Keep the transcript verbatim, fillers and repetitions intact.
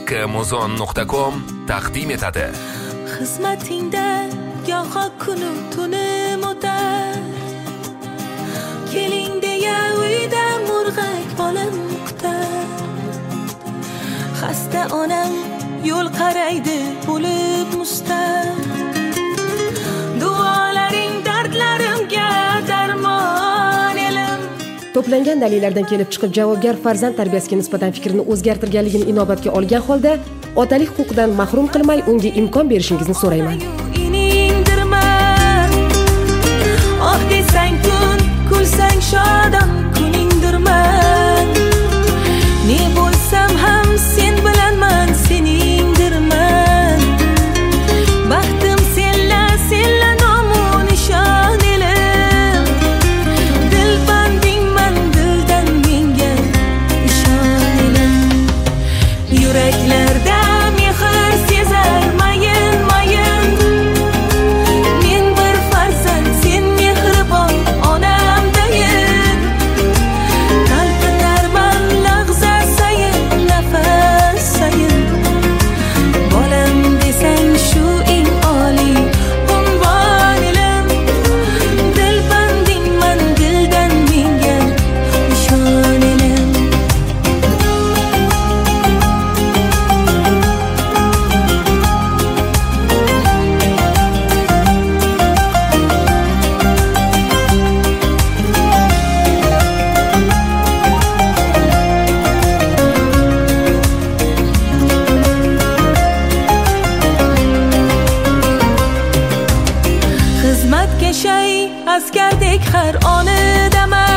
muzon nuqta com taqdim etadi. Xizmatingda goho kunu tunim o'tar. Keling deya uyda murg'ak bolam kutar. Xasta onam yo'l qaraydi bo'lib mustar. Duolaring dardlarimga darmon elim. To'plangan dalillardan kelib chiqib javobgar farzand tarbiyasiga nisbatan fikrini o'zgartirganligini inobatga olgan holda otalik huquqidan mahrum qilmay unga imkon berishingizni so'rayman. Oh desang kun, kulsang shodon kuningdirman. Ne bo'lsam ham sen bilanman, seningdirman. Baxtim senla, senla nomu nishon elim. Dilbandingman, dildan menga ishon elim. Yuraklarda mehr sezar mayin mayin. Men bir farzand, sen mehribon onamdayin. Qalqinarman lahza sayin, nafas sayin. Bolam desang shu eng oliy unvon elim. Dilbandingman, dildan menga ishon elim. Xizmatga shay askardek har onidaman.